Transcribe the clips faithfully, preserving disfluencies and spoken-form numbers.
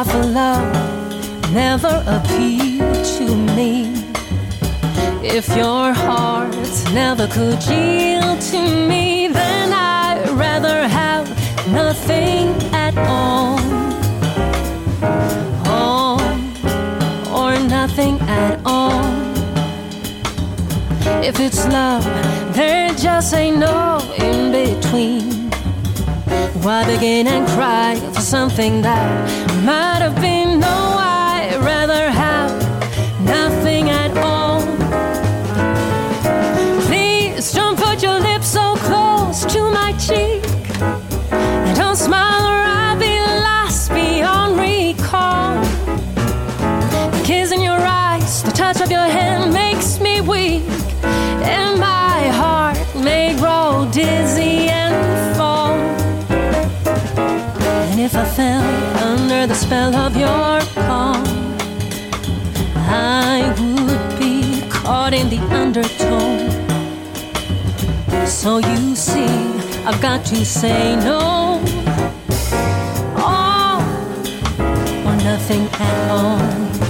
half a love never appealed to me. If your heart never could yield to me, then I'd rather have nothing at all. All or nothing at all. If it's love, there just ain't no in between. Why begin and cry for something that might have been? No, I'd rather have nothing at all. Please don't put your lips so close to my cheek, and don't smile or I'll be lost beyond recall. The kiss in your eyes, the touch of your hand makes me weak, and my heart may grow dizzy and fall. And if I fell under the spell of your call, I would be caught in the undertone. So you see, I've got to say no. All or nothing at all.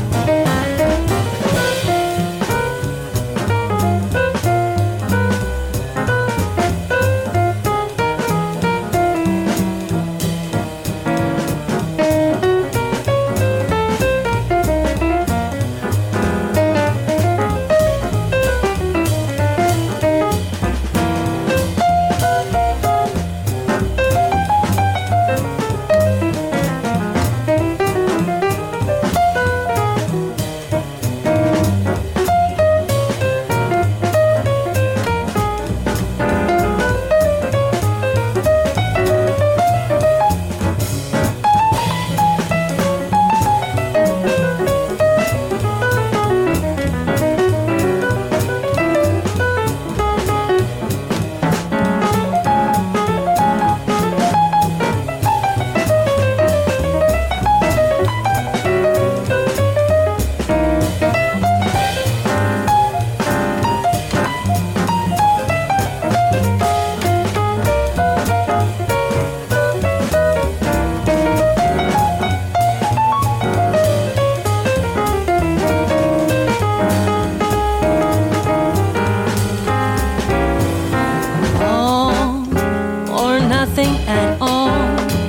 Nothing at all.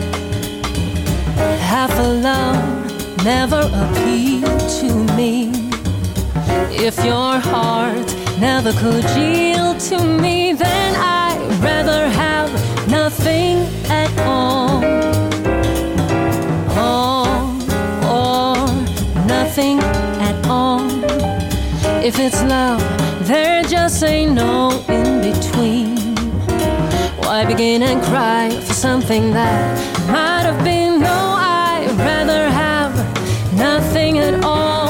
Half a love never appealed to me. If your heart never could yield to me, then I'd rather have nothing at all. All or nothing at all. If it's love, there just ain't no in between. Why begin and cry for something that might have been? No, I'd rather have nothing at all.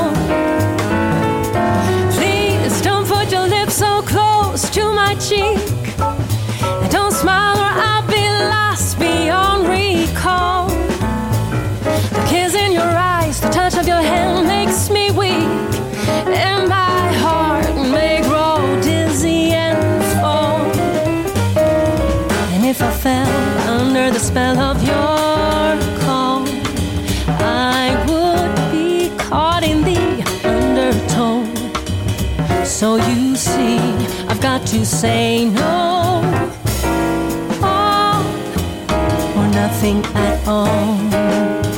Please don't put your lips so close to my cheek, and don't smile or I'll be lost beyond recall. The kiss in your eyes, the touch of your hand makes me weak, and my heart may grow dizzy and fall. If I fell under the spell of your call, I would be caught in the undertone. So you see, I've got to say no. All or nothing at all.